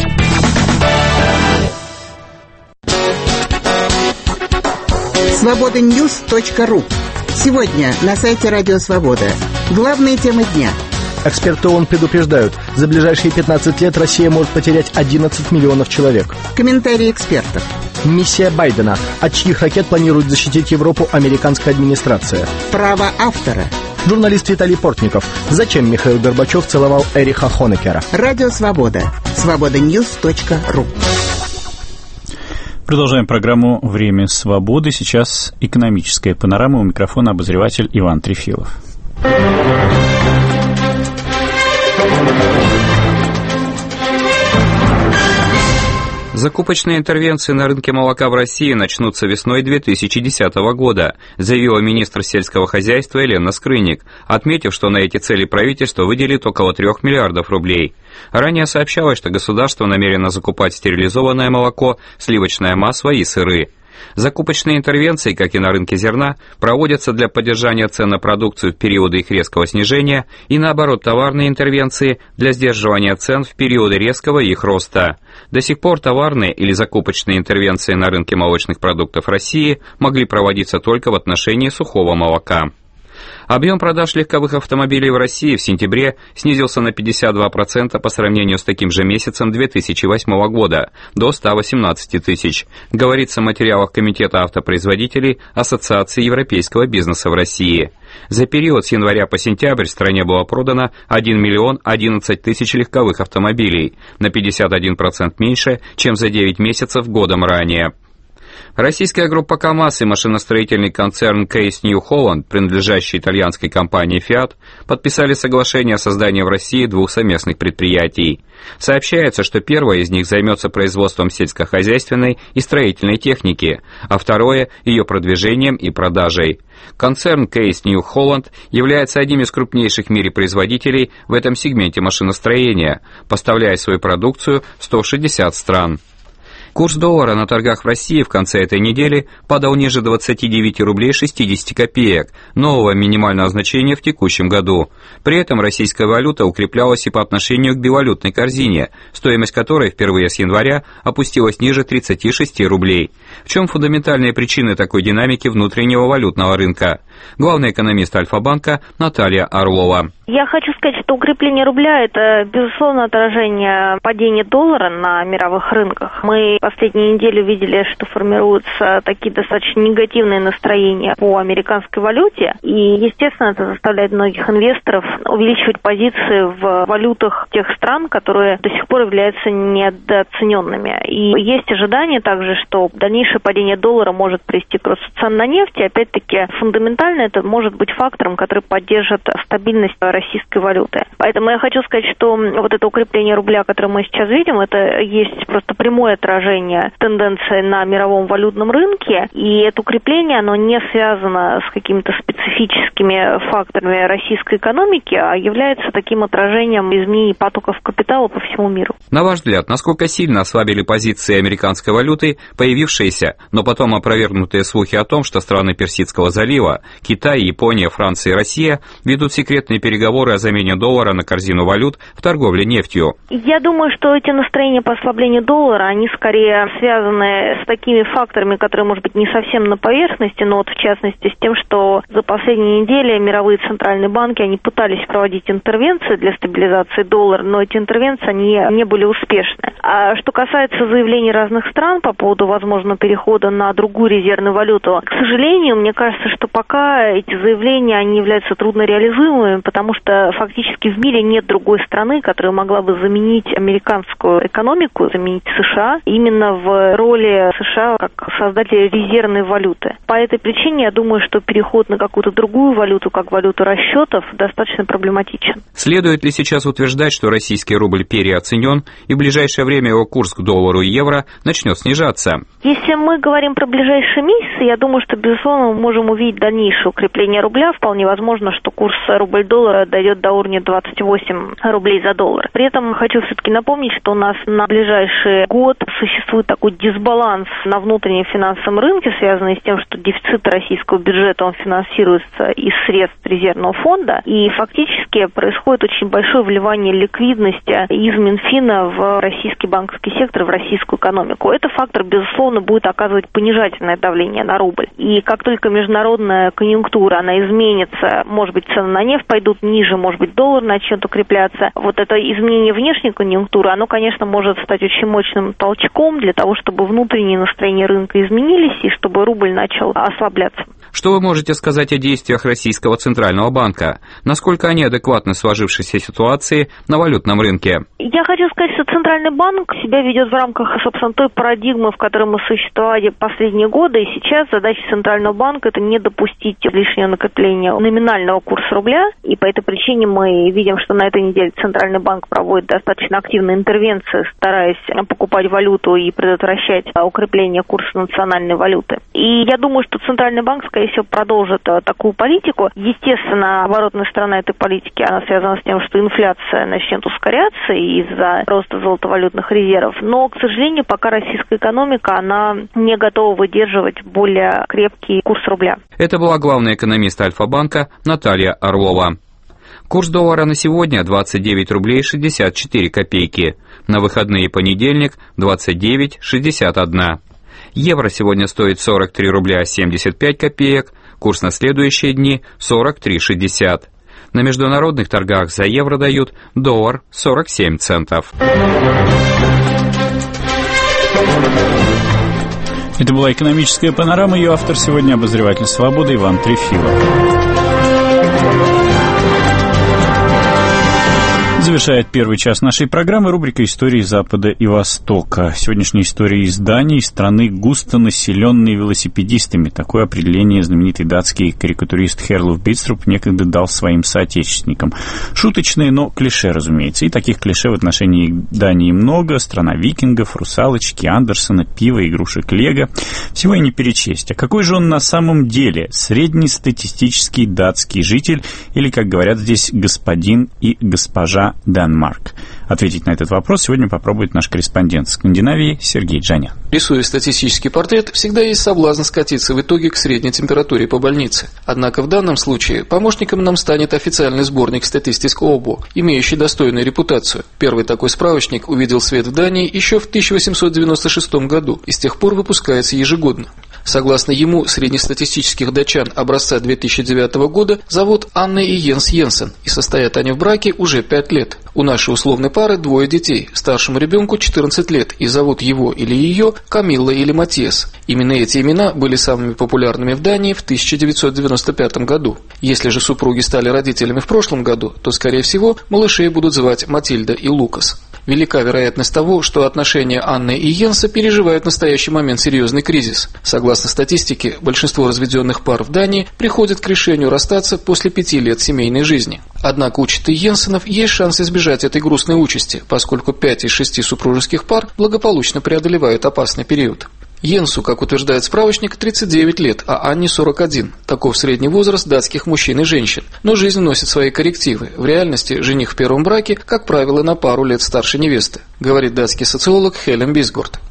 Свобода-Ньюс.ру. Сегодня на сайте Радио Свобода. Главные темы дня. Эксперты ООН предупреждают, за ближайшие 15 лет Россия может потерять 11 миллионов человек. Комментарии экспертов. Миссия Байдена. От чьих ракет планирует защитить Европу американская администрация? Право автора. Журналист Виталий Портников. Зачем Михаил Горбачев целовал Эриха Хонекера? Радио Свобода. Свобода-Ньюс.ру. Продолжаем программу «Время свободы». Сейчас экономическая панорама. У микрофона обозреватель Иван Трефилов. Закупочные интервенции на рынке молока в России начнутся весной 2010 года, заявила министр сельского хозяйства Елена Скрынник, отметив, что на эти цели правительство выделит около 3 миллиардов рублей. Ранее сообщалось, что государство намерено закупать стерилизованное молоко, сливочное масло и сыры. Закупочные интервенции, как и на рынке зерна, проводятся для поддержания цен на продукцию в периоды их резкого снижения и, наоборот, товарные интервенции для сдерживания цен в периоды резкого их роста. До сих пор товарные или закупочные интервенции на рынке молочных продуктов России могли проводиться только в отношении сухого молока. Объем продаж легковых автомобилей в России в сентябре снизился на 52% по сравнению с таким же месяцем 2008 года, до 118 тысяч, говорится в материалах Комитета автопроизводителей Ассоциации европейского бизнеса в России. За период с января по сентябрь в стране было продано 1 миллион 11 тысяч легковых автомобилей, на 51% меньше, чем за 9 месяцев годом ранее. Российская группа КАМАЗ и машиностроительный концерн Case New Holland, принадлежащий итальянской компании Fiat, подписали соглашение о создании в России 2 совместных предприятий. Сообщается, что первое из них займется производством сельскохозяйственной и строительной техники, а второе – ее продвижением и продажей. Концерн Case New Holland является одним из крупнейших в мире производителей в этом сегменте машиностроения, поставляя свою продукцию в 160 стран. Курс доллара на торгах в России в конце этой недели падал ниже 29 рублей 60 копеек, нового минимального значения в текущем году. При этом российская валюта укреплялась и по отношению к бивалютной корзине, стоимость которой впервые с января опустилась ниже 36 рублей. В чем фундаментальные причины такой динамики внутреннего валютного рынка? Главный экономист Альфа-банка Наталья Орлова. Я хочу сказать, что укрепление рубля – это, безусловно, отражение падения доллара на мировых рынках. Мы в последние недели видели, что формируются такие достаточно негативные настроения по американской валюте. И, естественно, это заставляет многих инвесторов увеличивать позиции в валютах тех стран, которые до сих пор являются недооцененными. И есть ожидание также, что дальнейшее падение доллара может привести к росту цен на нефть. И, опять-таки, фундаментально это может быть фактором, который поддержит стабильность российской валюты. Поэтому я хочу сказать, что вот это укрепление рубля, которое мы сейчас видим, это есть просто прямое отражение тенденции на мировом валютном рынке, и это укрепление, оно не связано с какими-то специфическими факторами российской экономики, а является таким отражением изменений потоков капитала по всему миру. На ваш взгляд, насколько сильно ослабили позиции американской валюты появившиеся, но потом опровергнутые слухи о том, что страны Персидского залива, Китай, Япония, Франция и Россия ведут секретные переговоры о замене доллара на корзину валют в торговле нефтью? Я думаю, что эти настроения по ослаблению доллара, они скорее связаны с такими факторами, которые, может быть, не совсем на поверхности, но вот в частности с тем, что за последние недели мировые центральные банки, они пытались проводить интервенции для стабилизации доллара, но эти интервенции, они не были успешны. А что касается заявлений разных стран по поводу возможного перехода на другую резервную валюту. К сожалению, мне кажется, что пока эти заявления, они являются трудно реализуемыми, потому что фактически в мире нет другой страны, которая могла бы заменить американскую экономику, заменить США, именно в роли США как создателя резервной валюты. По этой причине я думаю, что переход на какую-то другую валюту, как валюту расчетов, достаточно проблематичен. Следует ли сейчас утверждать, что российский рубль переоценен и в ближайшее время его курс к доллару и евро начнет снижаться? Если мы говорим про ближайшие месяцы, я думаю, что, безусловно, мы можем увидеть дальнейшее укрепление рубля. Вполне возможно, что курс рубль-доллара дойдет до уровня 28 рублей за доллар. При этом хочу все-таки напомнить, что у нас на ближайший год существует такой дисбаланс на внутреннем финансовом рынке, связанный с тем, что дефицит российского бюджета, он финансируется из средств резервного фонда, и фактически происходит очень большое вливание ликвидности из Минфина в российский банковский сектор, в российскую экономику. Этот фактор, безусловно, будет оказывать понижательное давление на рубль. И как только международная конъюнктура, она изменится, может быть, цены на нефть пойдут ниже, может быть, доллар начнет укрепляться. Вот это изменение внешней конъюнктуры, оно, конечно, может стать очень мощным толчком для того, чтобы внутренние настроения рынка изменились и чтобы рубль начал ослабляться. Что вы можете сказать о действиях Российского Центрального банка? Насколько они адекватны сложившейся ситуации на валютном рынке? Я хочу сказать, что Центральный банк себя ведет в рамках, собственно, той парадигмы, в которой мы существовали последние годы. И сейчас задача Центрального банка – это не допустить лишнего накопления номинального курса рубля. И по этой причине мы видим, что на этой неделе Центральный банк проводит достаточно активные интервенции, стараясь покупать валюту и предотвращать укрепление курса национальной валюты. И я думаю, что Центральный банк, скорее всего, продолжит такую политику. Естественно, оборотная сторона этой политики, она связана с тем, что инфляция начнет ускоряться из-за роста золотовалютных резервов. Но, к сожалению, пока российская экономика, она не готова выдерживать более крепкий курс рубля. Это была главный экономист Альфа-банка Наталья Орлова. Курс доллара на сегодня 29 рублей 64 копейки. На выходные понедельник 29,61. Евро сегодня стоит 43 рубля 75 копеек, курс на следующие дни 43,60. На международных торгах за евро дают доллар 47 центов. Это была экономическая панорама, ее автор сегодня обозреватель «Свободы» Иван Трефилов. Завершает первый час нашей программы рубрика «Истории Запада и Востока». Сегодняшняя история из Дании, страны, густо населенной велосипедистами. Такое определение знаменитый датский карикатурист Херлов Битструп некогда дал своим соотечественникам. Шуточные, но клише, разумеется. И таких клише в отношении Дании много. Страна викингов, русалочки, Андерсона, пива, игрушек Лего. Всего и не перечесть. А какой же он на самом деле? Среднестатистический датский житель или, как говорят здесь, господин и госпожа Денмарк? Ответить на этот вопрос сегодня попробует наш корреспондент в Скандинавии Сергей Джанян. Рисуя статистический портрет, всегда есть соблазн скатиться в итоге к средней температуре по больнице. Однако в данном случае помощником нам станет официальный сборник Статистического ОБО, имеющий достойную репутацию. Первый такой справочник увидел свет в Дании еще в 1896 году и с тех пор выпускается ежегодно. Согласно ему, среднестатистических датчан образца 2009 года зовут Анна и Йенс Йенсен, и состоят они в браке уже 5 лет. У нашей условной пары 2 детей, старшему ребенку 14 лет, и зовут его или ее Камилла или Матиас. Именно эти имена были самыми популярными в Дании в 1995 году. Если же супруги стали родителями в прошлом году, то, скорее всего, малышей будут звать Матильда и Лукас. Велика вероятность того, что отношения Анны и Йенса переживают в настоящий момент серьезный кризис. Согласно статистике, большинство разведенных пар в Дании приходят к решению расстаться после 5 лет семейной жизни. Однако у четы Йенсенов есть шанс избежать этой грустной участи, поскольку 5 из 6 супружеских пар благополучно преодолевают опасный период. Йенсу, как утверждает справочник, 39 лет, а Анне 41. Таков средний возраст датских мужчин и женщин. Но жизнь вносит свои коррективы. В реальности жених в первом браке, как правило, на пару лет старше невесты, говорит датский социолог Хелен Бисгорт.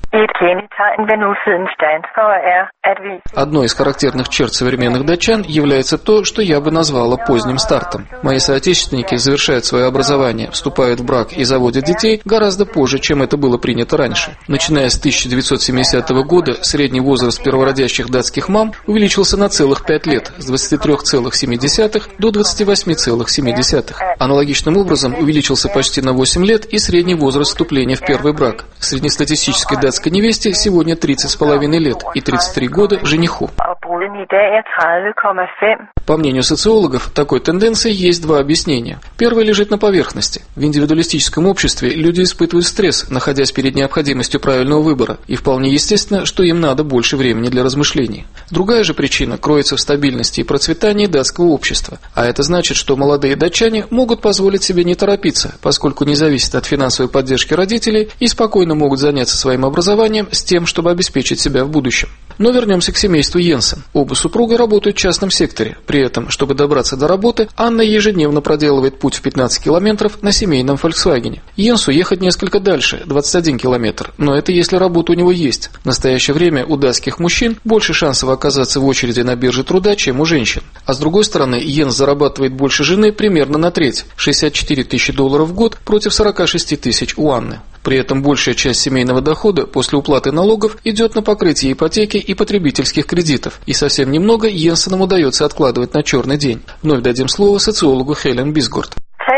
Одной из характерных черт современных датчан является то, что я бы назвала поздним стартом. Мои соотечественники завершают свое образование, вступают в брак и заводят детей гораздо позже, чем это было принято раньше. Начиная с 1970 года средний возраст первородящих датских мам увеличился на целых 5 лет, с 23,7 до 28,7. Аналогичным образом увеличился почти на 8 лет и средний возраст вступления вступления в первый брак. Среднестатистической датской невесте сегодня 30,5 лет и 33 года жениху. По мнению социологов, такой тенденции есть два объяснения. Первое лежит на поверхности. В индивидуалистическом обществе люди испытывают стресс, находясь перед необходимостью правильного выбора, и вполне естественно, что им надо больше времени для размышлений. Другая же причина кроется в стабильности и процветании датского общества. А это значит, что молодые датчане могут позволить себе не торопиться, поскольку не зависят от финансовой поддержки родителей и спокойно могут заняться своим образованием с тем, чтобы обеспечить себя в будущем. Но вернемся к семейству Йенсен. Оба супруга работают в частном секторе. При этом, чтобы добраться до работы, Анна ежедневно проделывает путь в 15 километров на семейном Volkswagen. Йенсу ехать несколько дальше, 21 километр, но это если работа у него есть. В настоящее время у датских мужчин больше шансов оказаться в очереди на бирже труда, чем у женщин. А с другой стороны, Йенс зарабатывает больше жены примерно на треть, $64 тысячи в год против 46 тысяч у Анны. При этом большая часть семейного дохода после уплаты налогов идет на покрытие ипотеки и потребительских кредитов, и совсем немного Йенсенам удается откладывать на черный день. Вновь дадим слово социологу Хелен Бисгорт.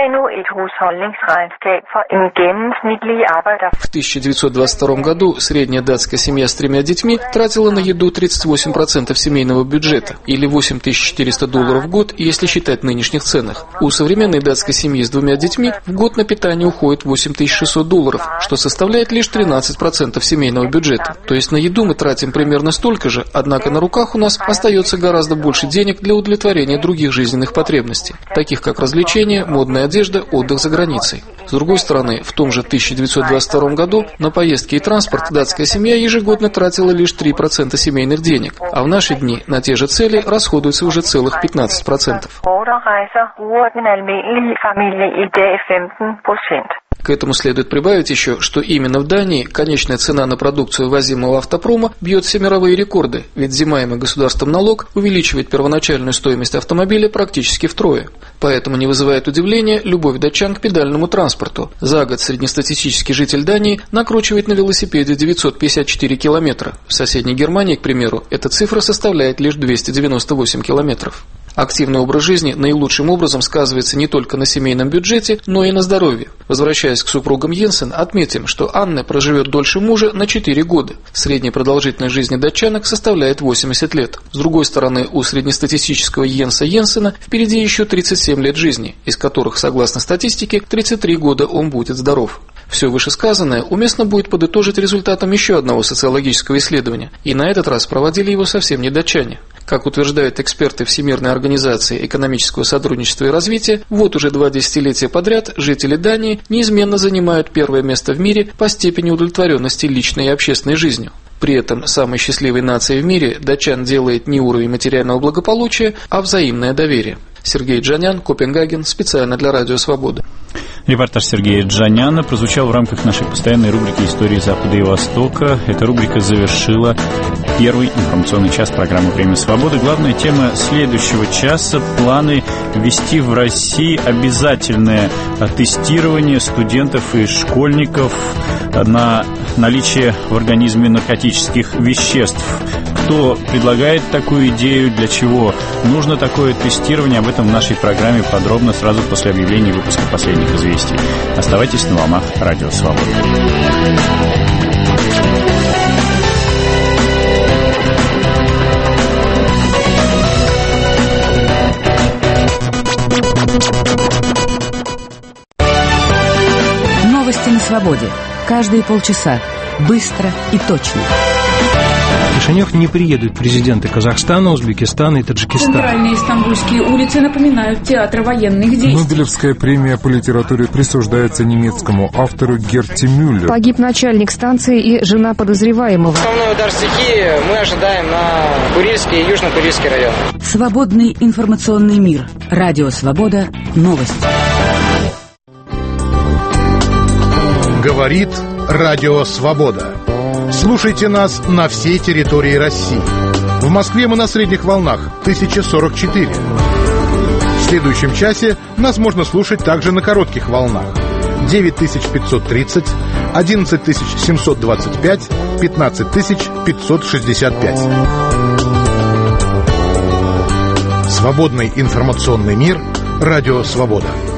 В 1922 году средняя датская семья с 3 детьми тратила на еду 38% семейного бюджета, или $8400 в год, если считать в нынешних ценах. У современной датской семьи с 2 детьми в год на питание уходит $8600, что составляет лишь 13% семейного бюджета. То есть на еду мы тратим примерно столько же, однако на руках у нас остается гораздо больше денег для удовлетворения других жизненных потребностей, таких как развлечения, модная одежда, отдых за границей. С другой стороны, в том же 1922 году на поездки и транспорт датская семья ежегодно тратила лишь 3% семейных денег, а в наши дни на те же цели расходуется уже целых 15%. К этому следует прибавить еще, что именно в Дании конечная цена на продукцию возимого автопрома бьет все мировые рекорды, ведь взимаемый государством налог увеличивает первоначальную стоимость автомобиля практически втрое. Поэтому не вызывает удивления любовь датчан к педальному транспорту. За год среднестатистический житель Дании накручивает на велосипеде 954 километра. В соседней Германии, к примеру, эта цифра составляет лишь 298 километров. Активный образ жизни наилучшим образом сказывается не только на семейном бюджете, но и на здоровье. Возвращаясь к супругам Йенсен, отметим, что Анна проживет дольше мужа на 4 года. Средняя продолжительность жизни датчанок составляет 80 лет. С другой стороны, у среднестатистического Йенса Йенсена впереди еще 37 лет жизни, из которых, согласно статистике, 33 года он будет здоров. Все вышесказанное уместно будет подытожить результатом еще одного социологического исследования, и на этот раз проводили его совсем не датчане. Как утверждают эксперты Всемирной организации экономического сотрудничества и развития, вот уже 2 десятилетия подряд жители Дании неизменно занимают первое место в мире по степени удовлетворенности личной и общественной жизнью. При этом самой счастливой нацией в мире датчан делает не уровень материального благополучия, а взаимное доверие. Сергей Джанян, Копенгаген, специально для Радио Свобода. Репортаж Сергея Джаняна прозвучал в рамках нашей постоянной рубрики «Истории Запада и Востока». Эта рубрика завершила первый информационный час программы «Время свободы». Главная тема следующего часа – планы ввести в России обязательное тестирование студентов и школьников на наличие в организме наркотических веществ. Кто предлагает такую идею, для чего нужно такое тестирование, об этом в нашей программе подробно сразу после объявления выпуска последних известий. Оставайтесь на волнах Радио Свобода. Новости на свободе. Каждые полчаса. Быстро и точно. В Кишинев не приедут президенты Казахстана, Узбекистана и Таджикистана. Центральные стамбульские улицы напоминают театр военных действий. Нобелевская премия по литературе присуждается немецкому автору Герти Мюллер. Погиб начальник станции и жена подозреваемого. Основной удар стихии мы ожидаем на Курильский и Южно-Курильский район. Свободный информационный мир. Радио Свобода. Новости. Говорит Радио Свобода. Слушайте нас на всей территории России. В Москве мы на средних волнах 1044. В следующем часе нас можно слушать также на коротких волнах 9530, 11725, 15565. Свободный информационный мир. Радио Свобода.